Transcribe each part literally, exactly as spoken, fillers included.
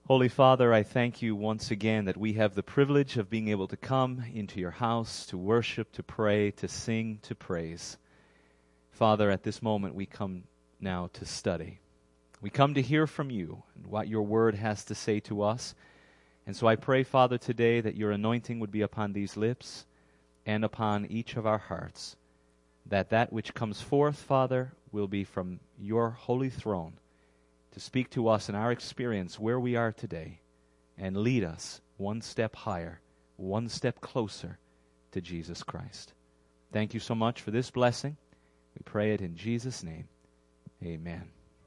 Holy Father, I thank you once again that we have the privilege of being able to come into your house to worship, to pray, to sing, to praise. Father, at this moment we come now to study. We come to hear from you and what your word has to say to us. And so I pray, Father, today that your anointing would be upon these lips and upon each of our hearts, that that which comes forth, Father, will be from your holy throne, to speak to us in our experience where we are today and lead us one step higher, one step closer to Jesus Christ. Thank you so much for this blessing. We pray it in Jesus' name. Amen.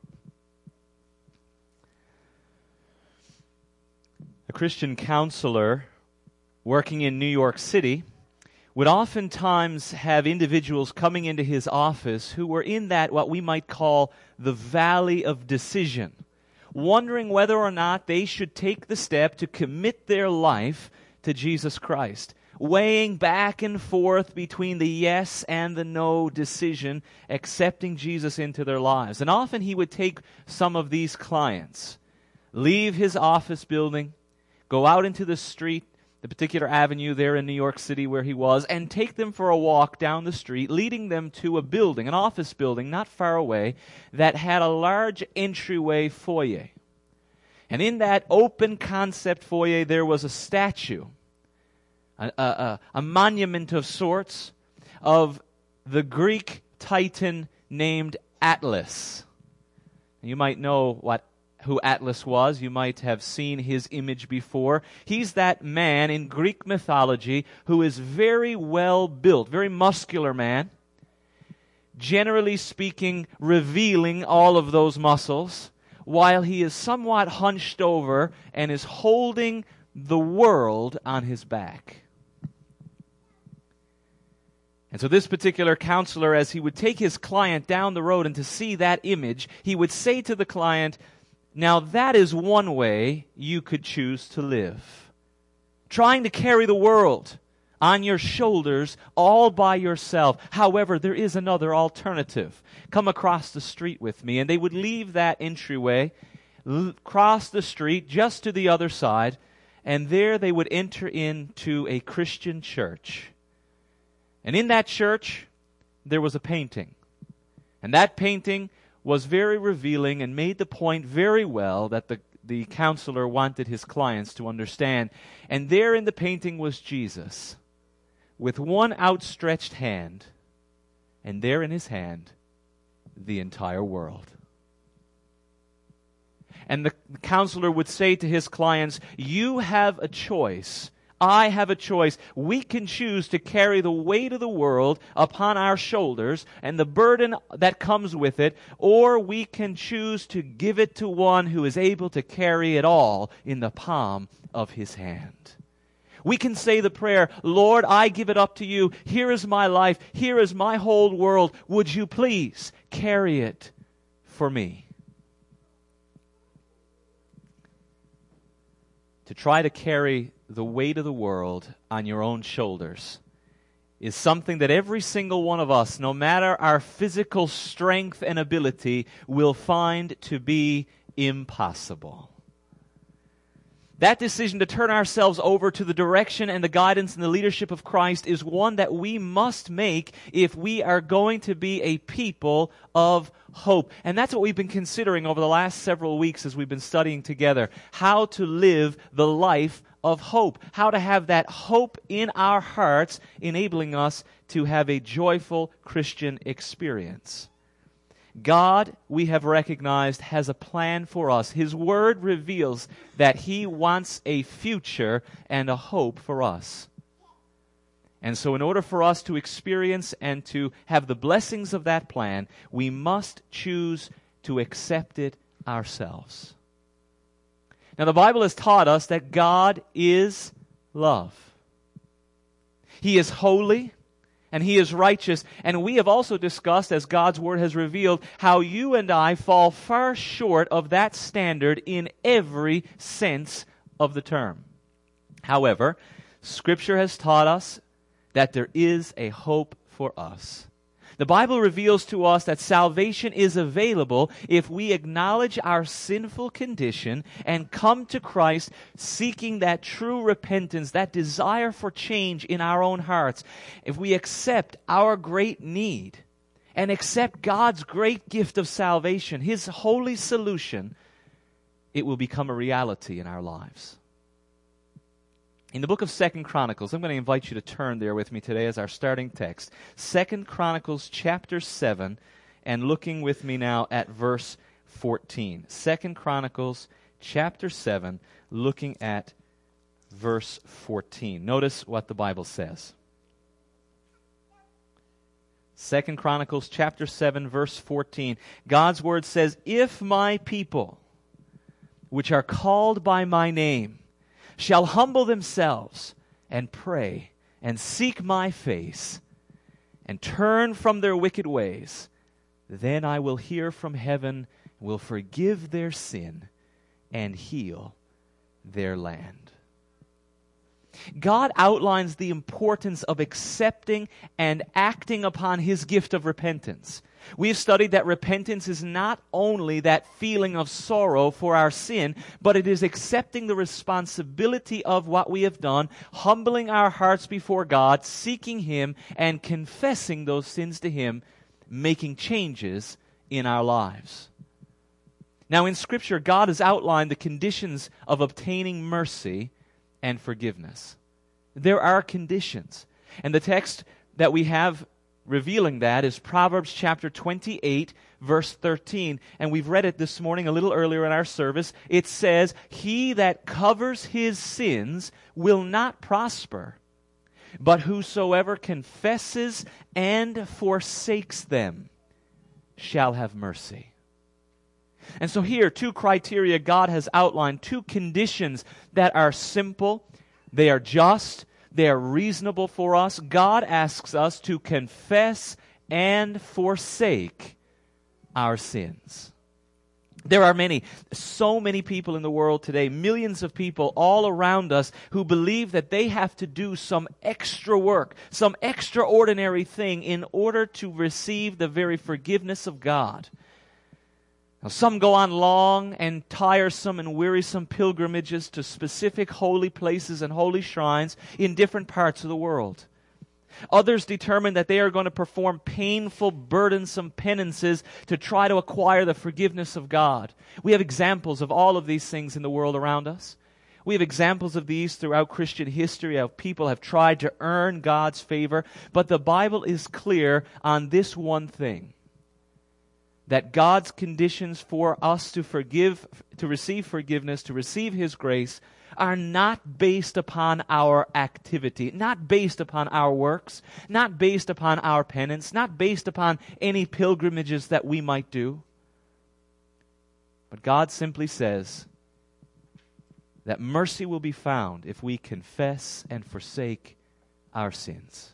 A Christian counselor working in New York City would oftentimes have individuals coming into his office who were in that, what we might call, the valley of decision, wondering whether or not they should take the step to commit their life to Jesus Christ, weighing back and forth between the yes and the no decision, accepting Jesus into their lives. And often he would take some of these clients, leave his office building, go out into the street, the particular avenue there in New York City where he was, and take them for a walk down the street, leading them to a building, an office building not far away, that had a large entryway foyer. And in that open concept foyer there was a statue, a, a, a, a monument of sorts, of the Greek titan named Atlas. You might know what who Atlas was. You might have seen his image before. He's that man in Greek mythology who is very well built, very muscular man, generally speaking, revealing all of those muscles, while he is somewhat hunched over and is holding the world on his back. And so this particular counselor, as he would take his client down the road and to see that image, he would say to the client, now that is one way you could choose to live. Trying to carry the world on your shoulders all by yourself. However, there is another alternative. Come across the street with me. And they would leave that entryway, l- cross the street just to the other side, and there they would enter into a Christian church. And in that church, there was a painting. And that painting was very revealing and made the point very well that the, the counselor wanted his clients to understand. And there in the painting was Jesus with one outstretched hand, and there in his hand, the entire world. And the counselor would say to his clients, you have a choice. I have a choice. We can choose to carry the weight of the world upon our shoulders and the burden that comes with it, or we can choose to give it to one who is able to carry it all in the palm of his hand. We can say the prayer, Lord, I give it up to you. Here is my life. Here is my whole world. Would you please carry it for me? To try to carry the weight of the world on your own shoulders is something that every single one of us, no matter our physical strength and ability, will find to be impossible. That decision to turn ourselves over to the direction and the guidance and the leadership of Christ is one that we must make if we are going to be a people of hope. And that's what we've been considering over the last several weeks as we've been studying together. How to live the life of hope. How to have that hope in our hearts, enabling us to have a joyful Christian experience. God, we have recognized, has a plan for us. His Word reveals that He wants a future and a hope for us. And so in order for us to experience and to have the blessings of that plan, we must choose to accept it ourselves. Now, the Bible has taught us that God is love. He is holy. And He is righteous. And we have also discussed, as God's Word has revealed, how you and I fall far short of that standard in every sense of the term. However, Scripture has taught us that there is a hope for us. The Bible reveals to us that salvation is available if we acknowledge our sinful condition and come to Christ seeking that true repentance, that desire for change in our own hearts. If we accept our great need and accept God's great gift of salvation, His holy solution, it will become a reality in our lives. In the book of Second Chronicles, I'm going to invite you to turn there with me today as our starting text. Second Chronicles chapter seven, and looking with me now at verse fourteen. Second Chronicles chapter seven, looking at verse fourteen. Notice what the Bible says. Second Chronicles chapter seven, verse fourteen. God's word says, "If my people, which are called by my name, shall humble themselves and pray and seek my face and turn from their wicked ways, then I will hear from heaven, will forgive their sin and heal their land." God outlines the importance of accepting and acting upon His gift of repentance. We have studied that repentance is not only that feeling of sorrow for our sin, but it is accepting the responsibility of what we have done, humbling our hearts before God, seeking Him, and confessing those sins to Him, making changes in our lives. Now, in Scripture, God has outlined the conditions of obtaining mercy and forgiveness. There are conditions. And the text that we have revealing that is Proverbs chapter twenty-eight, verse thirteen. And we've read it this morning a little earlier in our service. It says, "He that covers his sins will not prosper, but whosoever confesses and forsakes them shall have mercy." And so here, two criteria God has outlined, two conditions that are simple, they are just, they are reasonable for us. God asks us to confess and forsake our sins. There are many, so many people in the world today, millions of people all around us who believe that they have to do some extra work, some extraordinary thing in order to receive the very forgiveness of God. Now, some go on long and tiresome and wearisome pilgrimages to specific holy places and holy shrines in different parts of the world. Others determine that they are going to perform painful, burdensome penances to try to acquire the forgiveness of God. We have examples of all of these things in the world around us. We have examples of these throughout Christian history, how people have tried to earn God's favor. But the Bible is clear on this one thing, that God's conditions for us to forgive, to receive forgiveness, to receive His grace, are not based upon our activity, not based upon our works, not based upon our penance, not based upon any pilgrimages that we might do. But God simply says that mercy will be found if we confess and forsake our sins.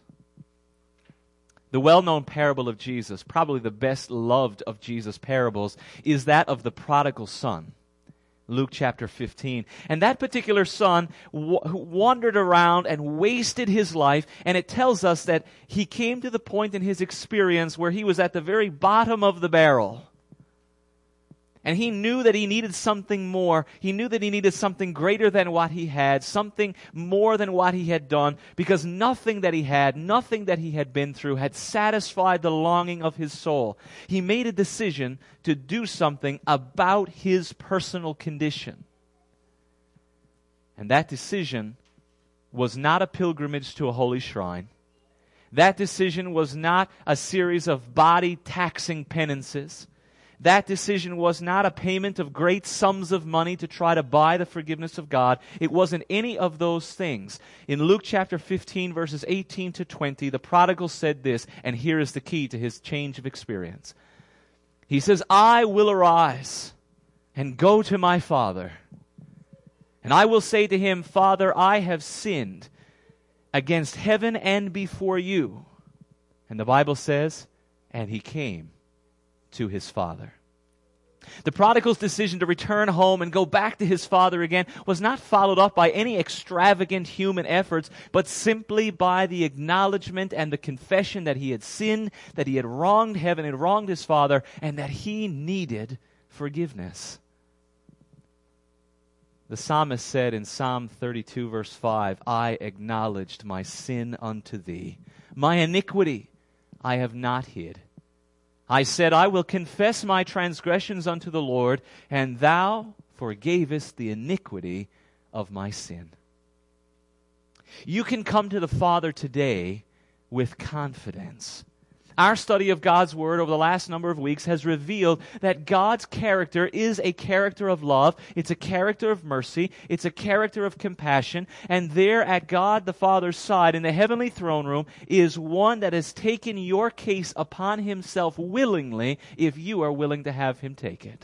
The well-known parable of Jesus, probably the best loved of Jesus' parables, is that of the prodigal son. Luke chapter fifteen. And that particular son w- wandered around and wasted his life, and it tells us that he came to the point in his experience where he was at the very bottom of the barrel. And he knew that he needed something more. He knew that he needed something greater than what he had, something more than what he had done, because nothing that he had, nothing that he had been through had satisfied the longing of his soul. He made a decision to do something about his personal condition. And that decision was not a pilgrimage to a holy shrine. That decision was not a series of body-taxing penances. That decision was not a payment of great sums of money to try to buy the forgiveness of God. It wasn't any of those things. In Luke chapter fifteen, verses eighteen to twenty, the prodigal said this, and here is the key to his change of experience. He says, "I will arise and go to my father, and I will say to him, Father, I have sinned against heaven and before you." And the Bible says, and he came to his father. The prodigal's decision to return home and go back to his father again was not followed up by any extravagant human efforts, but simply by the acknowledgement and the confession that he had sinned, that he had wronged heaven, had wronged his father, and that he needed forgiveness. The psalmist said in Psalm thirty-two, verse five, I acknowledged my sin unto thee. My iniquity I have not hid. I said, I will confess my transgressions unto the Lord, and thou forgavest the iniquity of my sin. You can come to the Father today with confidence. Our study of God's Word over the last number of weeks has revealed that God's character is a character of love. It's a character of mercy. It's a character of compassion. And there at God the Father's side in the heavenly throne room is one that has taken your case upon himself willingly if you are willing to have him take it.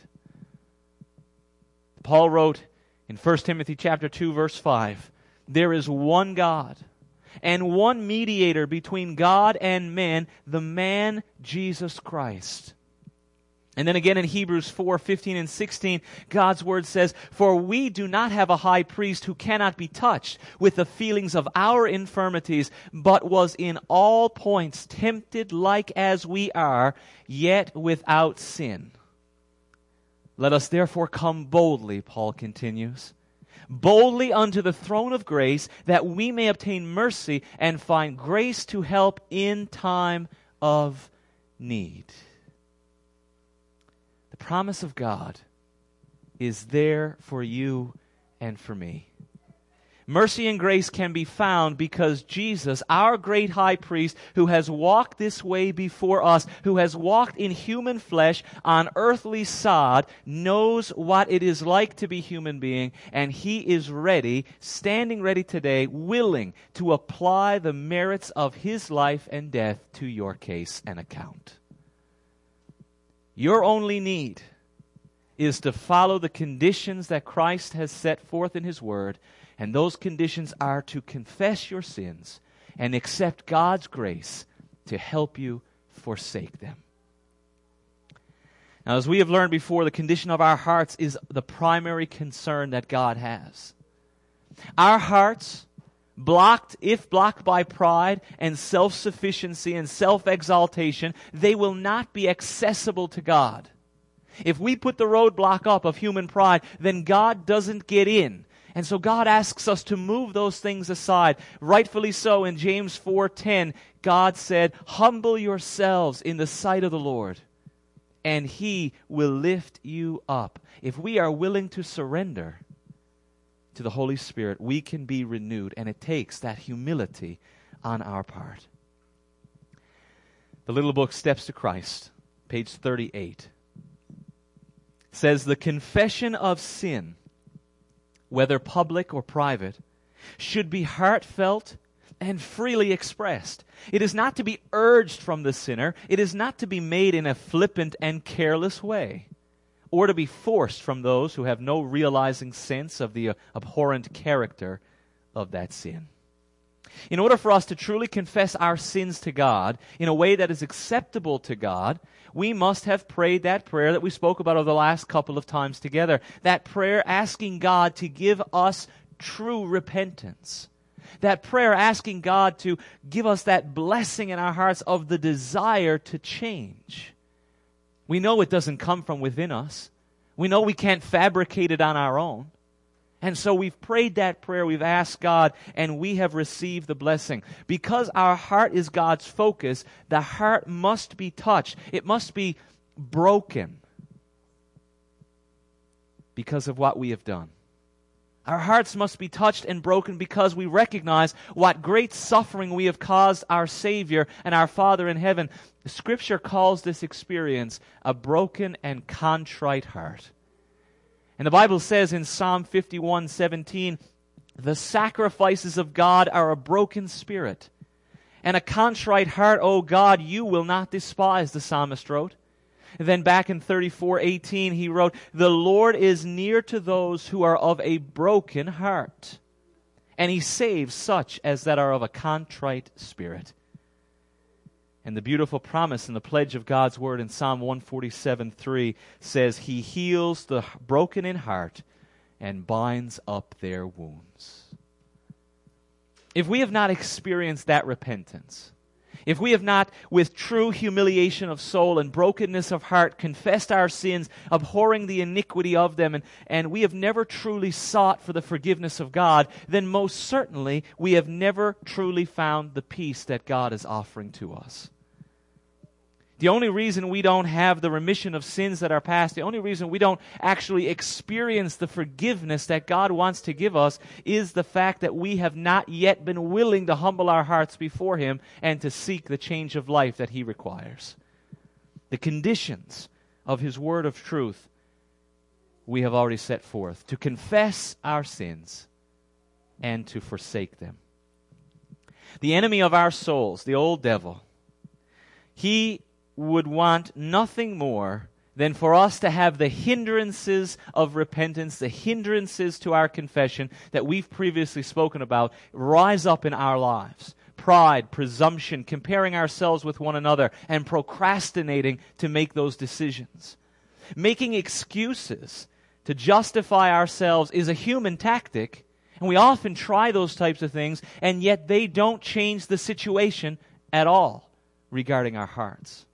Paul wrote in First Timothy chapter two, verse five, there is one God and one mediator between God and men, the man Jesus Christ. And then again in Hebrews four, fifteen and sixteen, God's Word says, for we do not have a high priest who cannot be touched with the feelings of our infirmities, but was in all points tempted like as we are, yet without sin. Let us therefore come boldly, Paul continues, boldly unto the throne of grace, that we may obtain mercy and find grace to help in time of need. The promise of God is there for you and for me. Mercy and grace can be found because Jesus, our great high priest, who has walked this way before us, who has walked in human flesh on earthly sod, knows what it is like to be human being, and he is ready, standing ready today, willing to apply the merits of his life and death to your case and account. Your only need is to follow the conditions that Christ has set forth in his word. And those conditions are to confess your sins and accept God's grace to help you forsake them. Now, as we have learned before, the condition of our hearts is the primary concern that God has. Our hearts, blocked, if blocked by pride and self-sufficiency and self-exaltation, they will not be accessible to God. If we put the roadblock up of human pride, then God doesn't get in. And so God asks us to move those things aside. Rightfully so, in James four ten, God said, humble yourselves in the sight of the Lord, and he will lift you up. If we are willing to surrender to the Holy Spirit, we can be renewed, and it takes that humility on our part. The little book, Steps to Christ, page thirty-eight, says, the confession of sin, whether public or private, should be heartfelt and freely expressed. It is not to be urged from the sinner. It is not to be made in a flippant and careless way, or to be forced from those who have no realizing sense of the abhorrent character of that sin. In order for us to truly confess our sins to God in a way that is acceptable to God, we must have prayed that prayer that we spoke about over the last couple of times together. That prayer asking God to give us true repentance. That prayer asking God to give us that blessing in our hearts of the desire to change. We know it doesn't come from within us. We know we can't fabricate it on our own. And so we've prayed that prayer, we've asked God, and we have received the blessing. Because our heart is God's focus, the heart must be touched. It must be broken because of what we have done. Our hearts must be touched and broken because we recognize what great suffering we have caused our Savior and our Father in heaven. The Scripture calls this experience a broken and contrite heart. And the Bible says in Psalm fifty-one seventeen, the sacrifices of God are a broken spirit, and a contrite heart, O God, you will not despise, the psalmist wrote. And then back in thirty-four eighteen, he wrote, the Lord is near to those who are of a broken heart, and he saves such as that are of a contrite spirit. And the beautiful promise in the pledge of God's word in Psalm one forty-seven three says, He heals the broken in heart and binds up their wounds. If we have not experienced that repentance, if we have not, with true humiliation of soul and brokenness of heart, confessed our sins, abhorring the iniquity of them, and, and we have never truly sought for the forgiveness of God, then most certainly we have never truly found the peace that God is offering to us. The only reason we don't have the remission of sins that are past, the only reason we don't actually experience the forgiveness that God wants to give us is the fact that we have not yet been willing to humble our hearts before Him and to seek the change of life that He requires. The conditions of His word of truth we have already set forth: to confess our sins and to forsake them. The enemy of our souls, the old devil, he would want nothing more than for us to have the hindrances of repentance, the hindrances to our confession that we've previously spoken about, rise up in our lives. Pride, presumption, comparing ourselves with one another, and procrastinating to make those decisions. Making excuses to justify ourselves is a human tactic, and we often try those types of things, and yet they don't change the situation at all regarding our hearts.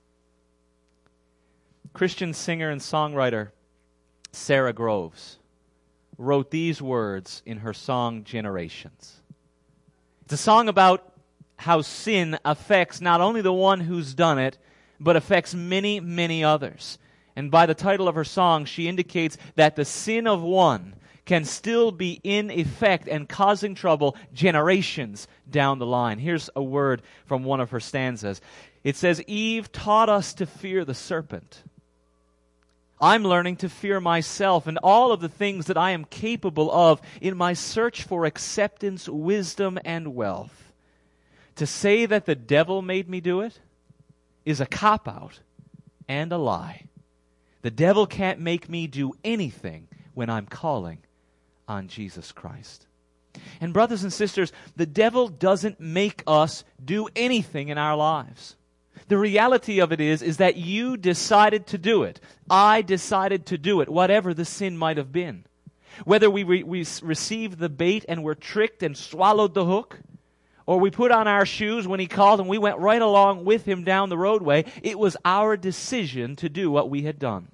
Christian singer and songwriter Sarah Groves wrote these words in her song Generations. It's a song about how sin affects not only the one who's done it, but affects many, many others. And by the title of her song, she indicates that the sin of one can still be in effect and causing trouble generations down the line. Here's a word from one of her stanzas. It says, Eve taught us to fear the serpent. I'm learning to fear myself and all of the things that I am capable of in my search for acceptance, wisdom, and wealth. To say that the devil made me do it is a cop-out and a lie. The devil can't make me do anything when I'm calling on Jesus Christ. And brothers and sisters, the devil doesn't make us do anything in our lives. The reality of it is, is that you decided to do it. I decided to do it, whatever the sin might have been. Whether we, re- we received the bait and were tricked and swallowed the hook, or we put on our shoes when He called and we went right along with Him down the roadway, it was our decision to do what we had done.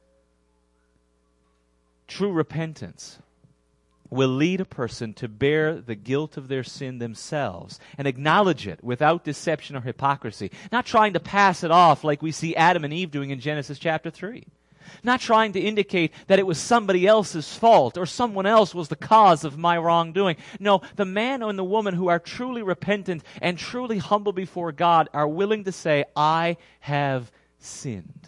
True repentance will lead a person to bear the guilt of their sin themselves and acknowledge it without deception or hypocrisy. Not trying to pass it off like we see Adam and Eve doing in Genesis chapter three. Not trying to indicate that it was somebody else's fault or someone else was the cause of my wrongdoing. No, the man and the woman who are truly repentant and truly humble before God are willing to say, I have sinned.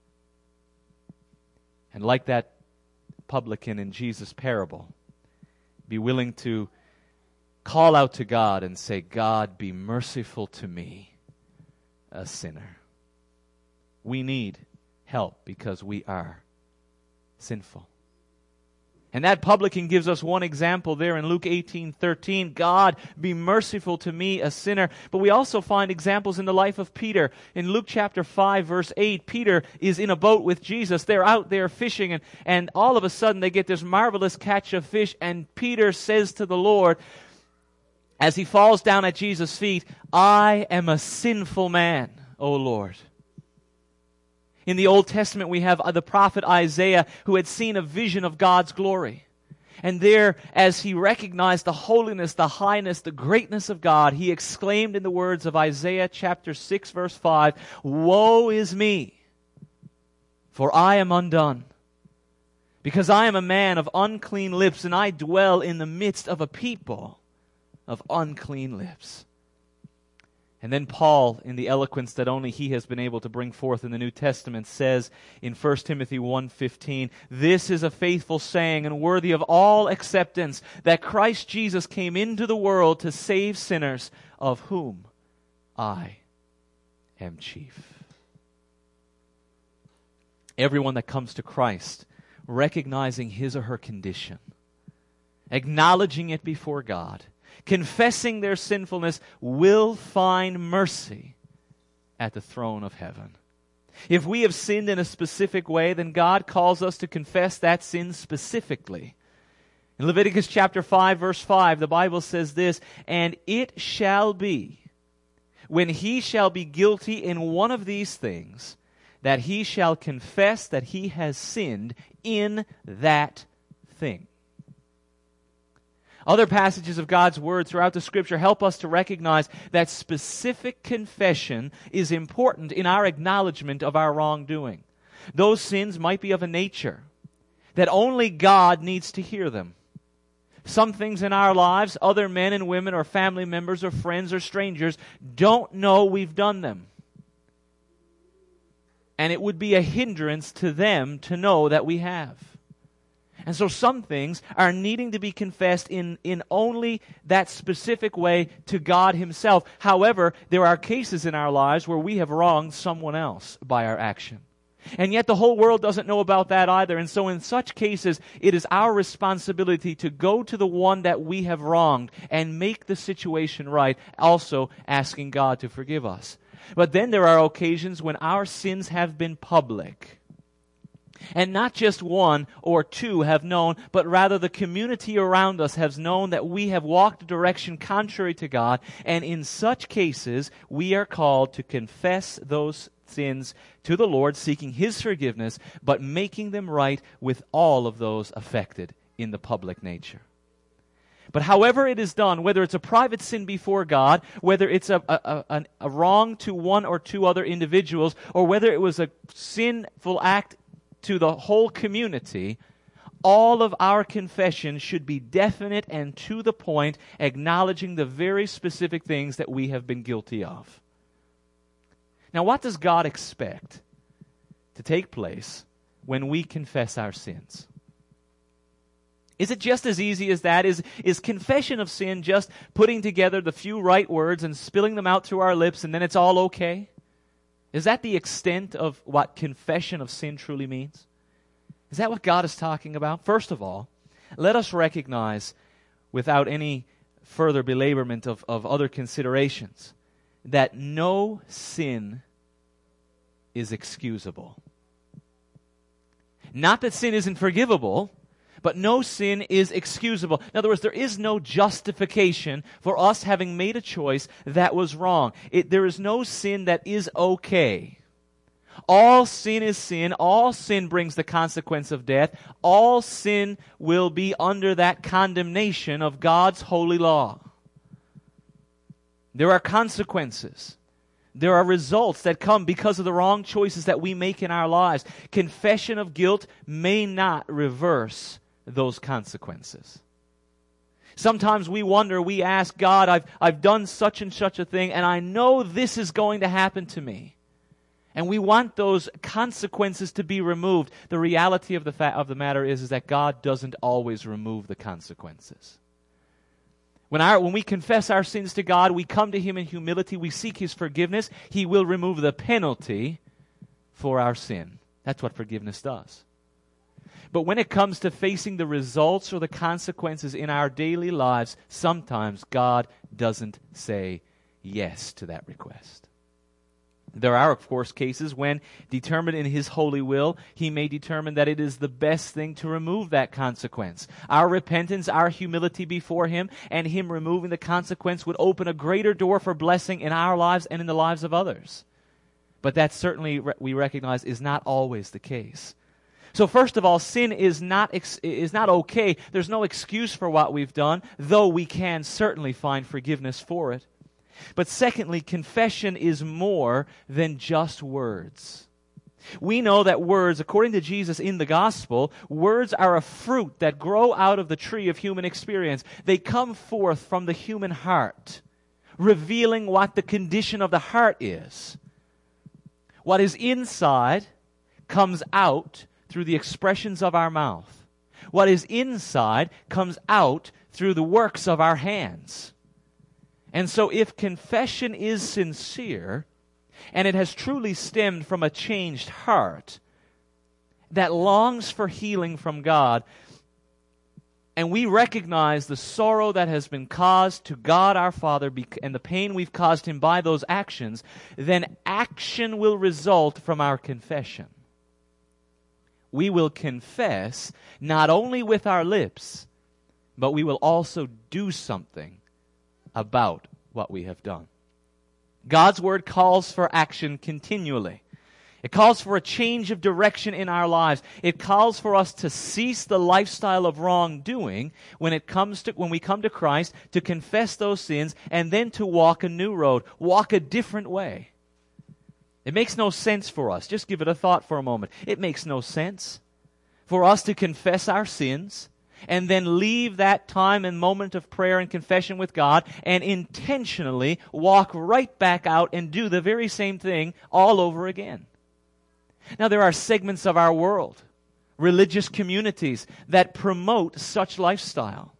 And like that publican in Jesus' parable, be willing to call out to God and say, God, be merciful to me, a sinner. We need help because we are sinful. And that publican gives us one example there in Luke eighteen thirteen. God, be merciful to me, a sinner. But we also find examples in the life of Peter. In Luke chapter five, verse eight, Peter is in a boat with Jesus. They're out there fishing, and, and all of a sudden they get this marvelous catch of fish, and Peter says to the Lord, as he falls down at Jesus' feet, I am a sinful man, O Lord. In the Old Testament, we have the prophet Isaiah who had seen a vision of God's glory. And there, as he recognized the holiness, the highness, the greatness of God, he exclaimed in the words of Isaiah chapter six, verse five, Woe is me, for I am undone, because I am a man of unclean lips, and I dwell in the midst of a people of unclean lips. And then Paul, in the eloquence that only he has been able to bring forth in the New Testament, says in First Timothy one fifteen, This is a faithful saying and worthy of all acceptance, that Christ Jesus came into the world to save sinners, of whom I am chief. Everyone that comes to Christ, recognizing his or her condition, acknowledging it before God, confessing their sinfulness, will find mercy at the throne of heaven. If we have sinned in a specific way, then God calls us to confess that sin specifically. In Leviticus chapter five, verse five, the Bible says this, "And it shall be, when he shall be guilty in one of these things, that he shall confess that he has sinned in that thing." Other passages of God's Word throughout the Scripture help us to recognize that specific confession is important in our acknowledgement of our wrongdoing. Those sins might be of a nature that only God needs to hear them. Some things in our lives, other men and women or family members or friends or strangers don't know we've done them. And it would be a hindrance to them to know that we have. And so some things are needing to be confessed in, in only that specific way to God Himself. However, there are cases in our lives where we have wronged someone else by our action. And yet the whole world doesn't know about that either. And so in such cases, it is our responsibility to go to the one that we have wronged and make the situation right, also asking God to forgive us. But then there are occasions when our sins have been public. And not just one or two have known, but rather the community around us has known that we have walked a direction contrary to God. And in such cases, we are called to confess those sins to the Lord, seeking His forgiveness, but making them right with all of those affected in the public nature. But however it is done, whether it's a private sin before God, whether it's a, a, a, a wrong to one or two other individuals, or whether it was a sinful act to the whole community, all of our confession should be definite and to the point, acknowledging the very specific things that we have been guilty of. Now, what does God expect to take place when we confess our sins? Is it just as easy as that? Is, is confession of sin just putting together the few right words and spilling them out through our lips and then it's all okay? Is that the extent of what confession of sin truly means? Is that what God is talking about? First of all, let us recognize, without any further belaborment of, of other considerations, that no sin is excusable. Not that sin isn't forgivable, but no sin is excusable. In other words, there is no justification for us having made a choice that was wrong. It, there is no sin that is okay. All sin is sin. All sin brings the consequence of death. All sin will be under that condemnation of God's holy law. There are consequences. There are results that come because of the wrong choices that we make in our lives. Confession of guilt may not reverse those consequences. Sometimes we wonder, we ask God, I've, I've done such and such a thing, and I know this is going to happen to me. And we want those consequences to be removed. The reality of the, fa- of the matter is, is that God doesn't always remove the consequences. When, our, when we confess our sins to God, we come to Him in humility, we seek His forgiveness, He will remove the penalty for our sin. That's what forgiveness does. But when it comes to facing the results or the consequences in our daily lives, sometimes God doesn't say yes to that request. There are, of course, cases when, determined in His holy will, He may determine that it is the best thing to remove that consequence. Our repentance, our humility before Him, and Him removing the consequence would open a greater door for blessing in our lives and in the lives of others. But that certainly, we recognize, is not always the case. So first of all, sin is not ex- is not okay. There's no excuse for what we've done, though we can certainly find forgiveness for it. But secondly, confession is more than just words. We know that words, according to Jesus in the gospel, words are a fruit that grow out of the tree of human experience. They come forth from the human heart, revealing what the condition of the heart is. What is inside comes out through the expressions of our mouth. What is inside comes out through the works of our hands. And so if confession is sincere, and it has truly stemmed from a changed heart that longs for healing from God, and we recognize the sorrow that has been caused to God our Father and the pain we've caused Him by those actions, then action will result from our confession. We will confess not only with our lips, but we will also do something about what we have done. God's Word calls for action continually. It calls for a change of direction in our lives. It calls for us to cease the lifestyle of wrongdoing when it comes to when we come to Christ, to confess those sins, and then to walk a new road, walk a different way. It makes no sense for us. Just give it a thought for a moment. It makes no sense for us to confess our sins and then leave that time and moment of prayer and confession with God and intentionally walk right back out and do the very same thing all over again. Now, there are segments of our world, religious communities, that promote such lifestyle.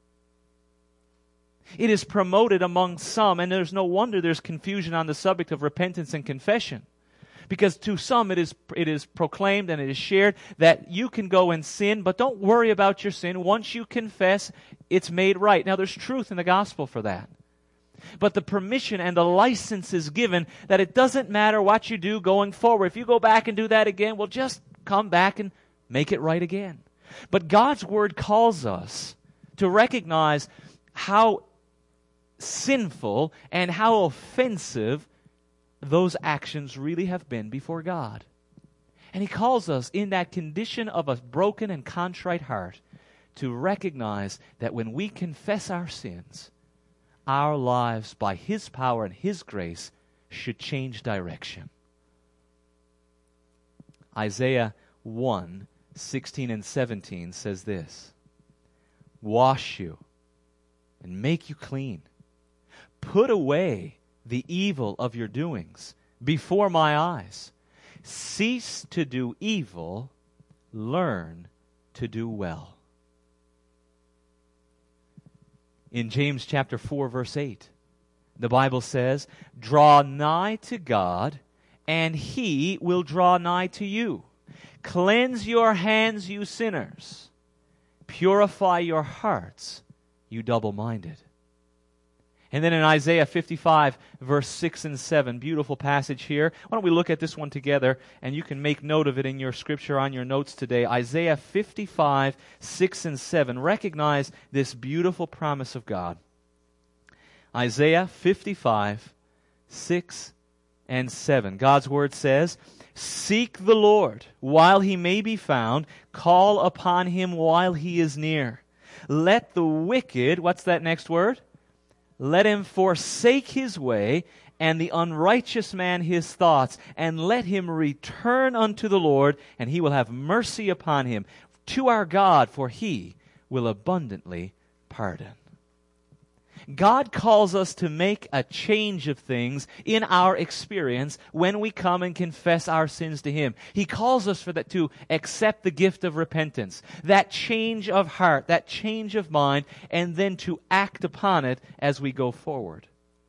It is promoted among some, and there's no wonder there's confusion on the subject of repentance and confession. Because to some it is it is proclaimed and it is shared that you can go and sin, but don't worry about your sin. Once you confess, it's made right. Now, there's truth in the gospel for that. But the permission and the license is given that it doesn't matter what you do going forward. If you go back and do that again, well, just come back and make it right again. But God's Word calls us to recognize how sinful and how offensive those actions really have been before God. And He calls us in that condition of a broken and contrite heart to recognize that when we confess our sins, our lives, by His power and His grace, should change direction. Isaiah one, sixteen and seventeen says this: "Wash you and make you clean. Put away the evil of your doings before my eyes. Cease to do evil, learn to do well." In James chapter four, verse eight, the Bible says, "Draw nigh to God, and He will draw nigh to you. Cleanse your hands, you sinners. Purify your hearts, you double-minded." And then in Isaiah fifty-five, verse six and seven, beautiful passage here. Why don't we look at this one together, and you can make note of it in your scripture on your notes today. Isaiah fifty-five, six and seven. Recognize this beautiful promise of God. Isaiah fifty-five, six and seven. God's Word says, "Seek the Lord while He may be found. Call upon Him while He is near. Let the wicked," what's that next word? "Let him forsake his way, and the unrighteous man his thoughts, and let him return unto the Lord, and He will have mercy upon him. To our God, for He will abundantly pardon." God calls us to make a change of things in our experience when we come and confess our sins to Him. He calls us for that, to accept the gift of repentance, that change of heart, that change of mind, and then to act upon it as we go forward.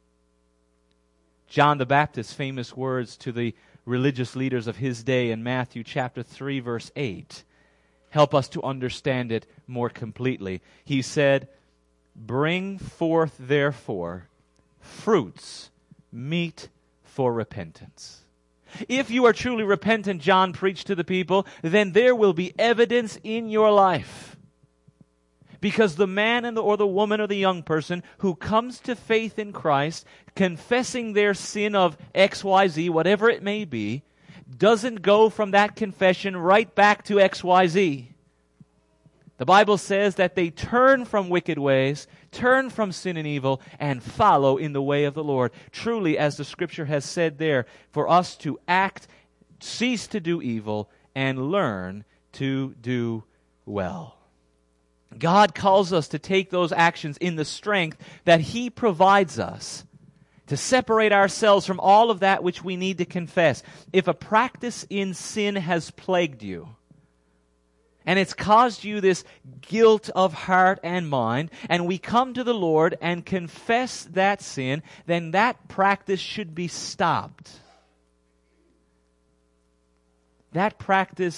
John the Baptist's famous words to the religious leaders of his day in Matthew chapter three, verse eight, help us to understand it more completely. He said, "Bring forth therefore fruits meet for repentance." If you are truly repentant, John preached to the people, then there will be evidence in your life. Because the man and the, or the woman or the young person who comes to faith in Christ, confessing their sin of X Y Z, whatever it may be, doesn't go from that confession right back to X Y Z. The Bible says that they turn from wicked ways, turn from sin and evil, and follow in the way of the Lord. Truly, as the Scripture has said there, for us to act, cease to do evil, and learn to do well. God calls us to take those actions in the strength that He provides us, to separate ourselves from all of that which we need to confess. If a practice in sin has plagued you, and it's caused you this guilt of heart and mind, and we come to the Lord and confess that sin, then that practice should be stopped. That practice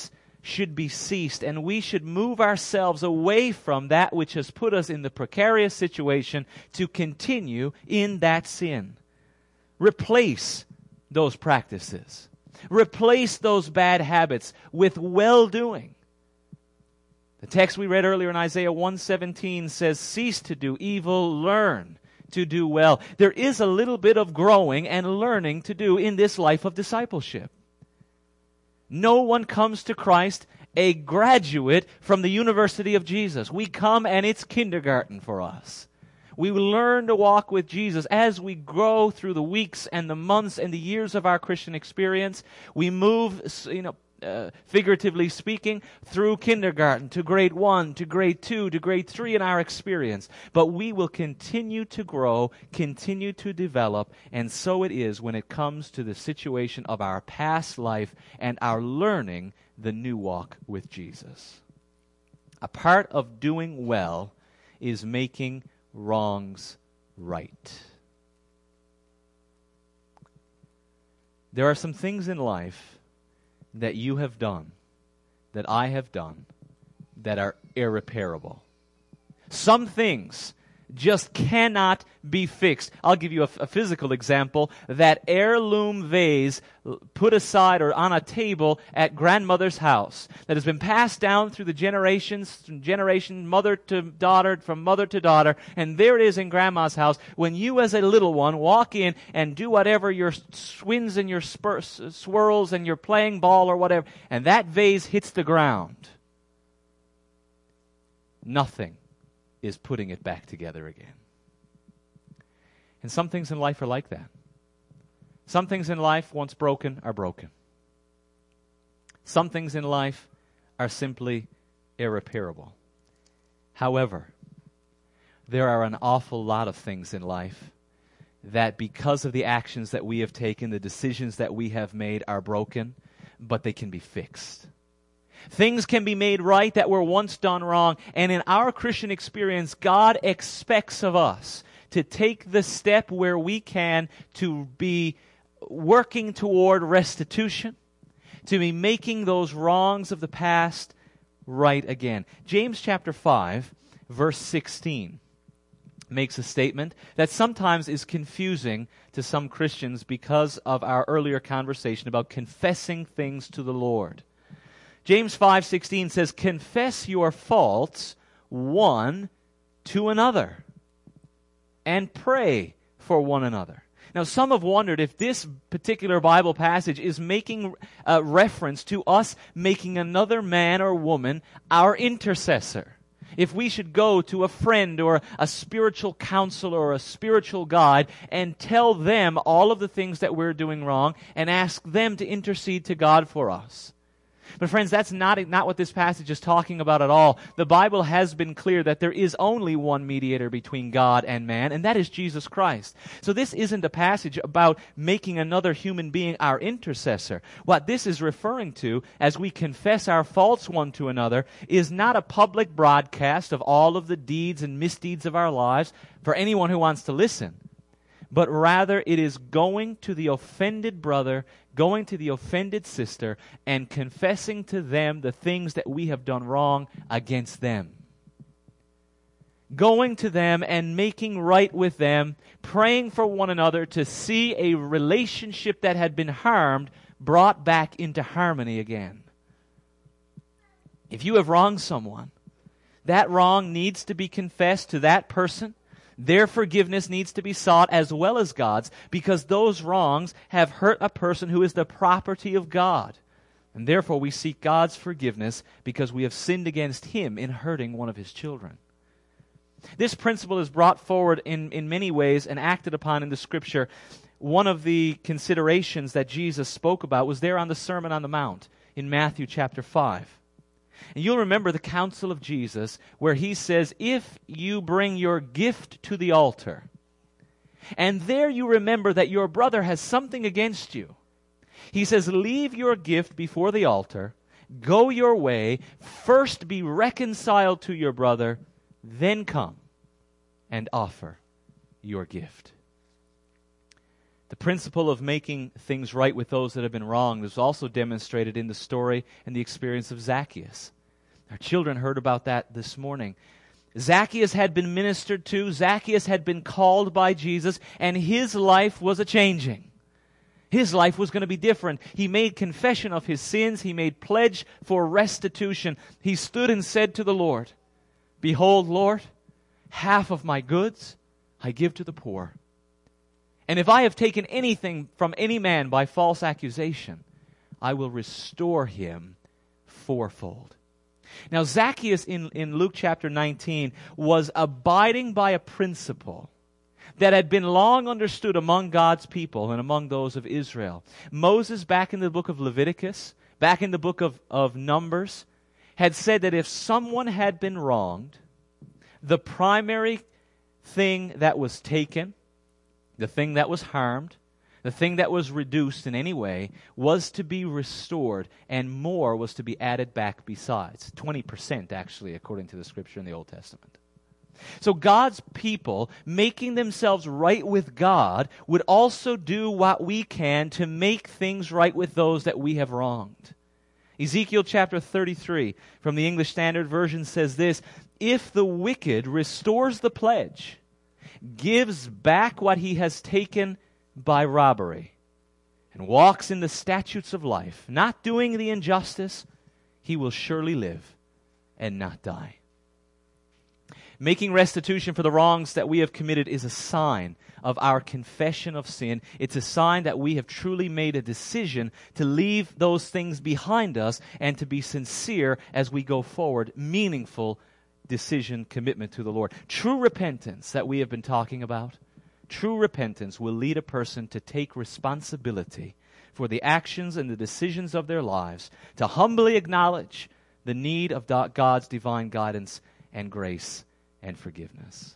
should be ceased, and we should move ourselves away from that which has put us in the precarious situation to continue in that sin. Replace those practices. Replace those bad habits with well-doing. The text we read earlier in Isaiah one seventeen says, cease to do evil, learn to do well. There is a little bit of growing and learning to do in this life of discipleship. No one comes to Christ a graduate from the University of Jesus. We come and it's kindergarten for us. We learn to walk with Jesus as we grow through the weeks and the months and the years of our Christian experience. We move, you know, uh, figuratively speaking, through kindergarten to grade one, to grade two, to grade three in our experience. But we will continue to grow, continue to develop, and so it is when it comes to the situation of our past life and our learning the new walk with Jesus. A part of doing well is making wrongs right. There are some things in life that you have done, that I have done, that are irreparable. Some things just cannot be fixed. I'll give you a, a physical example. That heirloom vase put aside or on a table at grandmother's house that has been passed down through the generations, from generation, mother to daughter, from mother to daughter, and there it is in grandma's house. When you as a little one walk in and do whatever your swings and your spur, swirls and your playing ball or whatever, and that vase hits the ground, nothing is putting it back together again. And some things in life are like that. Some things in life, once broken, are broken. Some things in life are simply irreparable. However, there are an awful lot of things in life that because of the actions that we have taken, the decisions that we have made are broken, but they can be fixed. Things can be made right that were once done wrong. And in our Christian experience, God expects of us to take the step where we can to be working toward restitution, to be making those wrongs of the past right again. James chapter five, verse sixteen makes a statement that sometimes is confusing to some Christians because of our earlier conversation about confessing things to the Lord. James five sixteen says, confess your faults one to another and pray for one another. Now, some have wondered if this particular Bible passage is making a reference to us making another man or woman our intercessor. If we should go to a friend or a spiritual counselor or a spiritual guide and tell them all of the things that we're doing wrong and ask them to intercede to God for us. But friends, that's not, not what this passage is talking about at all. The Bible has been clear that there is only one mediator between God and man, and that is Jesus Christ. So this isn't a passage about making another human being our intercessor. What this is referring to, as we confess our faults one to another, is not a public broadcast of all of the deeds and misdeeds of our lives for anyone who wants to listen. But rather it is going to the offended brother, going to the offended sister, and confessing to them the things that we have done wrong against them. Going to them and making right with them, praying for one another to see a relationship that had been harmed brought back into harmony again. If you have wronged someone, that wrong needs to be confessed to that person. Their forgiveness needs to be sought as well as God's, because those wrongs have hurt a person who is the property of God. And therefore we seek God's forgiveness because we have sinned against Him in hurting one of His children. This principle is brought forward in, in many ways and acted upon in the Scripture. One of the considerations that Jesus spoke about was there on the Sermon on the Mount in Matthew chapter five. And you'll remember the counsel of Jesus where He says, if you bring your gift to the altar, and there you remember that your brother has something against you, He says, leave your gift before the altar, go your way, first be reconciled to your brother, then come and offer your gift. The principle of making things right with those that have been wronged is also demonstrated in the story and the experience of Zacchaeus. Our children heard about that this morning. Zacchaeus had been ministered to, Zacchaeus had been called by Jesus, and his life was a-changing. His life was going to be different. He made confession of his sins. He made pledge for restitution. He stood and said to the Lord, "Behold, Lord, half of my goods I give to the poor. And if I have taken anything from any man by false accusation, I will restore him fourfold." Now, Zacchaeus in, in Luke chapter nineteen was abiding by a principle that had been long understood among God's people and among those of Israel. Moses, back in the book of Leviticus, back in the book of, of Numbers, had said that if someone had been wronged, the primary thing that was taken, the thing that was harmed, the thing that was reduced in any way, was to be restored, and more was to be added back besides. twenty percent, actually, according to the scripture in the Old Testament. So God's people, making themselves right with God, would also do what we can to make things right with those that we have wronged. Ezekiel chapter thirty-three from the English Standard Version says this: "If the wicked restores the pledge, gives back what he has taken by robbery, and walks in the statutes of life, not doing the injustice, he will surely live and not die." Making restitution for the wrongs that we have committed is a sign of our confession of sin. It's a sign that we have truly made a decision to leave those things behind us and to be sincere as we go forward, meaningful decision, commitment to the Lord. True repentance that we have been talking about, true repentance will lead a person to take responsibility for the actions and the decisions of their lives, to humbly acknowledge the need of God's divine guidance and grace and forgiveness.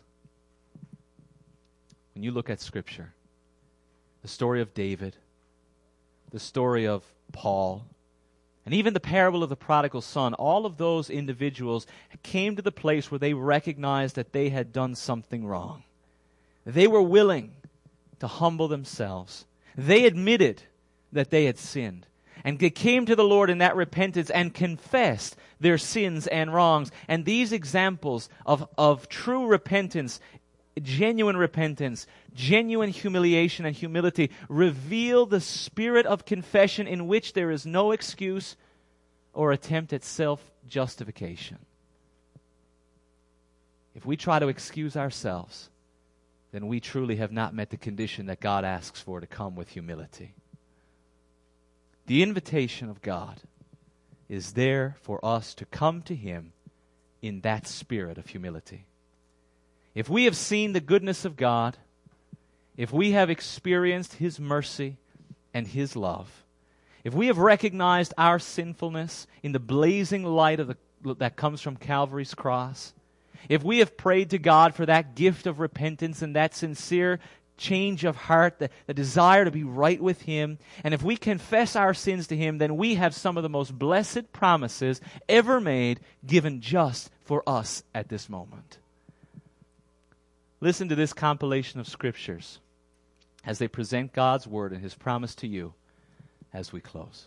When you look at Scripture, the story of David, the story of Paul, and even the parable of the prodigal son, all of those individuals came to the place where they recognized that they had done something wrong. They were willing to humble themselves. They admitted that they had sinned. And they came to the Lord in that repentance and confessed their sins and wrongs. And these examples of, of true repentance, genuine repentance, genuine humiliation and humility reveal the spirit of confession in which there is no excuse or attempt at self-justification. If we try to excuse ourselves, then we truly have not met the condition that God asks for, to come with humility. The invitation of God is there for us to come to Him in that spirit of humility. If we have seen the goodness of God, if we have experienced His mercy and His love, if we have recognized our sinfulness in the blazing light of the, that comes from Calvary's cross, if we have prayed to God for that gift of repentance and that sincere change of heart, the, the desire to be right with Him, and if we confess our sins to Him, then we have some of the most blessed promises ever made, given just for us at this moment. Listen to this compilation of scriptures as they present God's word and His promise to you as we close.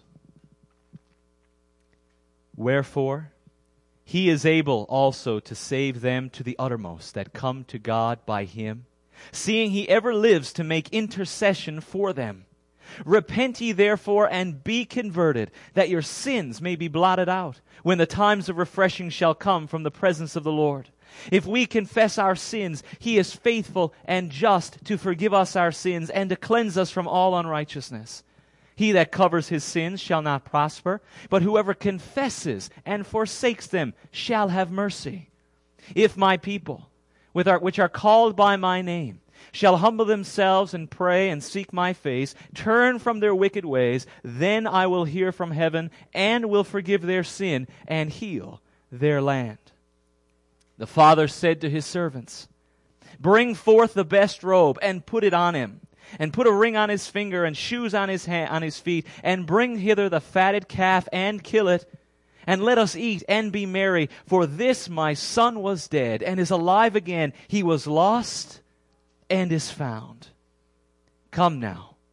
"Wherefore, He is able also to save them to the uttermost that come to God by Him, seeing He ever lives to make intercession for them. Repent ye therefore and be converted, that your sins may be blotted out, when the times of refreshing shall come from the presence of the Lord. If we confess our sins, He is faithful and just to forgive us our sins and to cleanse us from all unrighteousness. He that covers his sins shall not prosper, but whoever confesses and forsakes them shall have mercy. If my people, with our, which are called by my name, shall humble themselves and pray and seek my face, turn from their wicked ways, then I will hear from heaven and will forgive their sin and heal their land." The father said to his servants, "Bring forth the best robe and put it on him, and put a ring on his finger and shoes on his hand, on his feet, and bring hither the fatted calf and kill it, and let us eat and be merry. For this my son was dead and is alive again. He was lost and is found. Come now,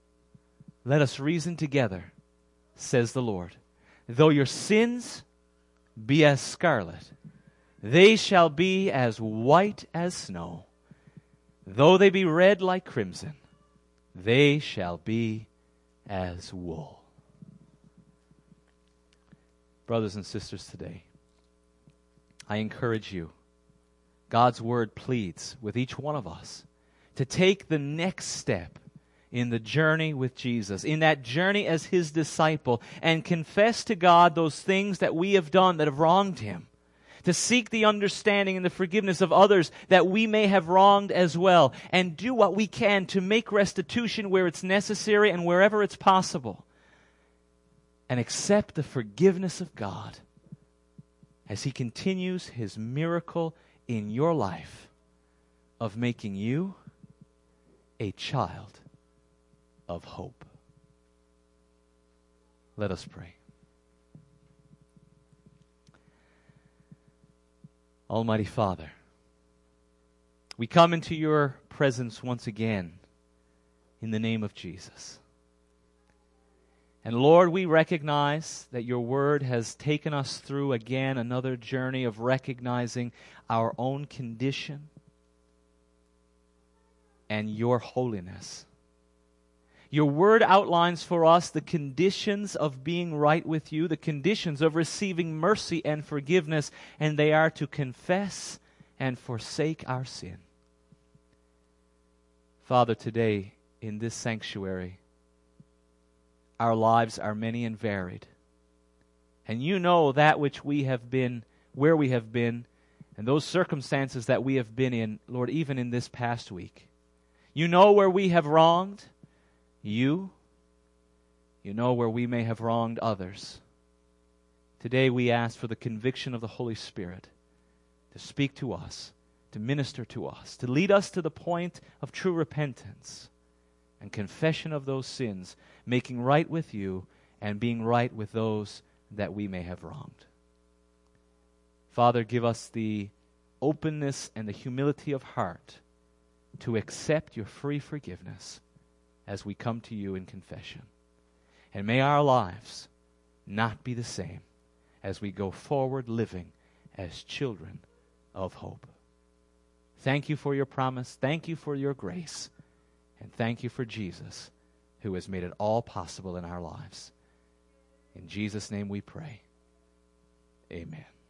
Let us reason together, says the Lord. Though your sins be as scarlet, they shall be as white as snow. Though they be red like crimson, they shall be as wool. Brothers and sisters, today, I encourage you. God's word pleads with each one of us to take the next step in the journey with Jesus, in that journey as His disciple, and confess to God those things that we have done that have wronged Him, to seek the understanding and the forgiveness of others that we may have wronged as well, and do what we can to make restitution where it's necessary and wherever it's possible, and accept the forgiveness of God as He continues His miracle in your life of making you a child of hope. Let us pray. Almighty Father, we come into your presence once again in the name of Jesus. And Lord, we recognize that your word has taken us through again another journey of recognizing our own condition and your holiness. Your word outlines for us the conditions of being right with you, the conditions of receiving mercy and forgiveness, and they are to confess and forsake our sin. Father, today in this sanctuary, our lives are many and varied. And you know that which we have been, where we have been, and those circumstances that we have been in, Lord, even in this past week. You know where we have wronged you. You know where we may have wronged others. Today we ask for the conviction of the Holy Spirit to speak to us, to minister to us, to lead us to the point of true repentance and confession of those sins, making right with you and being right with those that we may have wronged. Father, give us the openness and the humility of heart to accept your free forgiveness as we come to you in confession. And may our lives not be the same as we go forward living as children of hope. Thank you for your promise. Thank you for your grace. And thank you for Jesus, who has made it all possible in our lives. In Jesus' name we pray. Amen.